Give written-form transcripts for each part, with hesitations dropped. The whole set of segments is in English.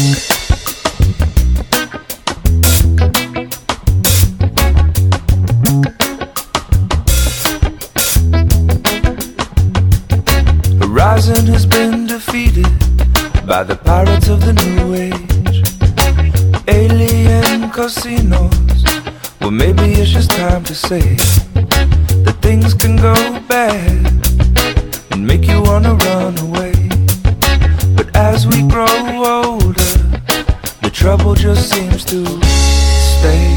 Horizon has been defeated by the pirates of the new age. Alien casinos, well maybe it's just time to say that things can go bad and make you wanna run away. But as we grow older, the trouble just seems to stay.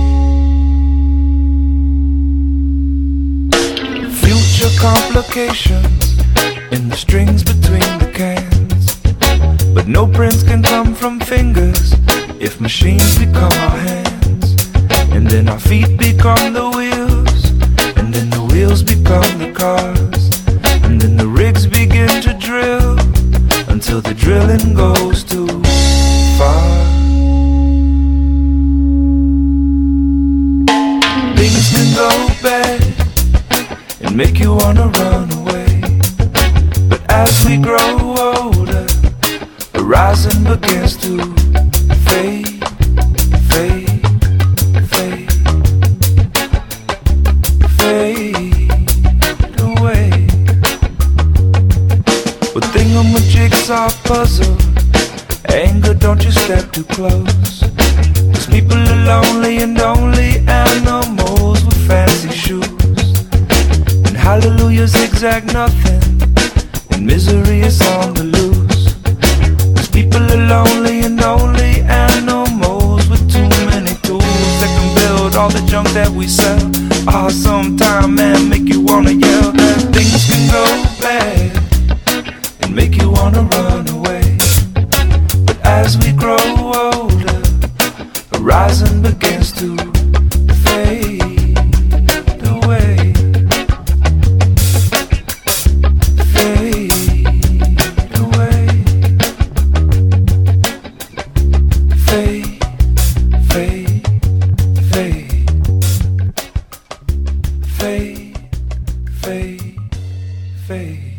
Future complications in the strings between the cans, but no prints can come from fingers if machines become our hands. And then our feet become the wheels, and then the wheels become the cars, and then the rigs begin to drill until the drilling goes too far. Things can go bad and make you wanna run away. As we grow older, horizon begins to fade, fade, fade, fade away. But thingamajigsaw puzzle, anger, don't you step too close, 'cause people are lonely and only animals with fancy shoes. And hallelujah zigzag nothing, and misery is on the loose, 'cause people are lonely and only animals with too many tools that can build all the junk that we sell. Ah, sometime, man, make you wanna yell. Things can go bad and make you wanna run away. But as we grow older, horizon begins to fade away. Fade, fade, fade, fade, fade, fade.